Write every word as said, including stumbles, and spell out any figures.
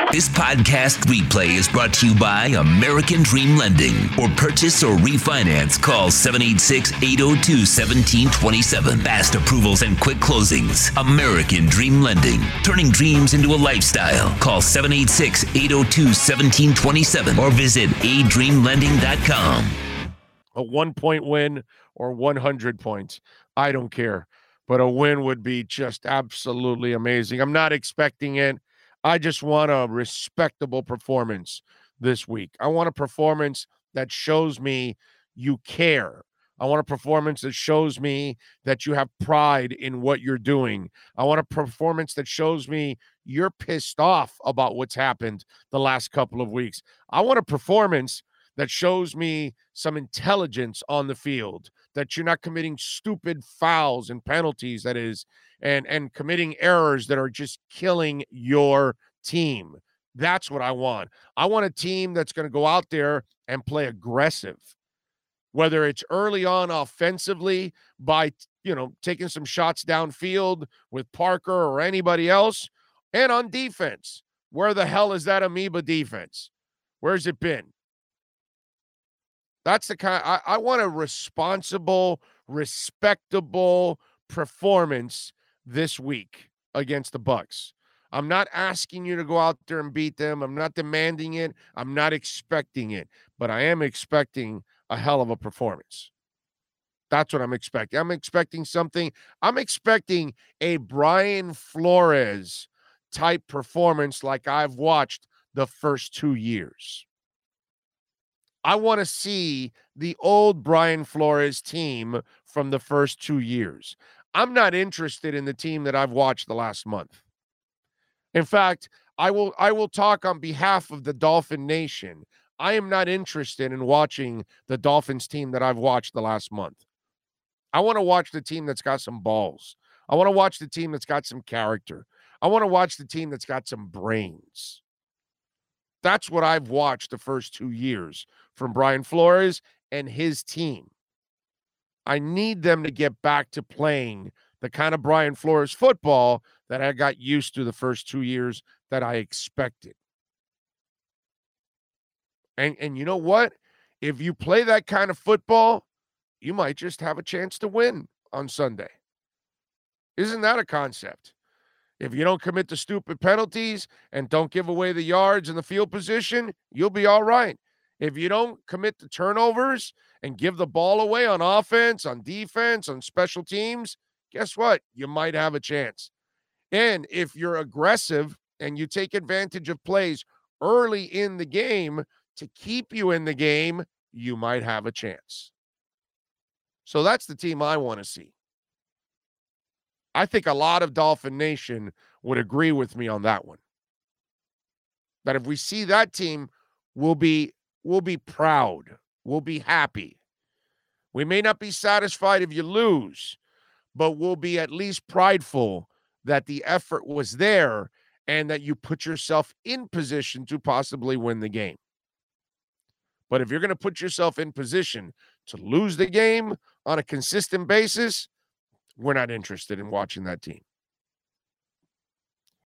This podcast replay is brought to you by American Dream Lending. For purchase or refinance, call seven eight six, eight oh two, one seven two seven. Fast approvals and quick closings. American Dream Lending. Turning dreams into a lifestyle. Call seven eight six, eight oh two, one seven two seven or visit a dream lending dot com. A one-point win or one hundred points. I don't care. But a win would be just absolutely amazing. I'm not expecting it. I just want a respectable performance this week. I want a performance that shows me you care. I want a performance that shows me that you have pride in what you're doing. I want a performance that shows me you're pissed off about what's happened the last couple of weeks. I want a performance that shows me some intelligence on the field, that you're not committing stupid fouls and penalties, that is, and, and committing errors that are just killing your team. That's what I want. I want a team that's going to go out there and play aggressive, whether it's early on offensively by, you know, taking some shots downfield with Parker or anybody else, and on defense. Where the hell is that amoeba defense? Where's it been? That's the kind I, I want a responsible, respectable performance this week against the Bucs. I'm not asking you to go out there and beat them. I'm not demanding it. I'm not expecting it, but I am expecting a hell of a performance. That's what I'm expecting. I'm expecting something. I'm expecting a Brian Flores type performance like I've watched the first two years. I want to see the old Brian Flores team from the first two years. I'm not interested in the team that I've watched the last month. In fact, I will I will talk on behalf of the Dolphin Nation. I am not interested in watching the Dolphins team that I've watched the last month. I want to watch the team that's got some balls. I want to watch the team that's got some character. I want to watch the team that's got some brains. That's what I've watched the first two years from Brian Flores and his team. I need them to get back to playing the kind of Brian Flores football that I got used to the first two years that I expected. And, and you know what? If you play that kind of football, you might just have a chance to win on Sunday. Isn't that a concept? If you don't commit the stupid penalties and don't give away the yards and the field position, you'll be all right. If you don't commit the turnovers and give the ball away on offense, on defense, on special teams, guess what? You might have a chance. And if you're aggressive and you take advantage of plays early in the game to keep you in the game, you might have a chance. So that's the team I want to see. I think a lot of Dolphin Nation would agree with me on that one. That if we see that team, we'll be, we'll be proud. We'll be happy. We may not be satisfied if you lose, but we'll be at least prideful that the effort was there and that you put yourself in position to possibly win the game. But if you're going to put yourself in position to lose the game on a consistent basis, we're not interested in watching that team.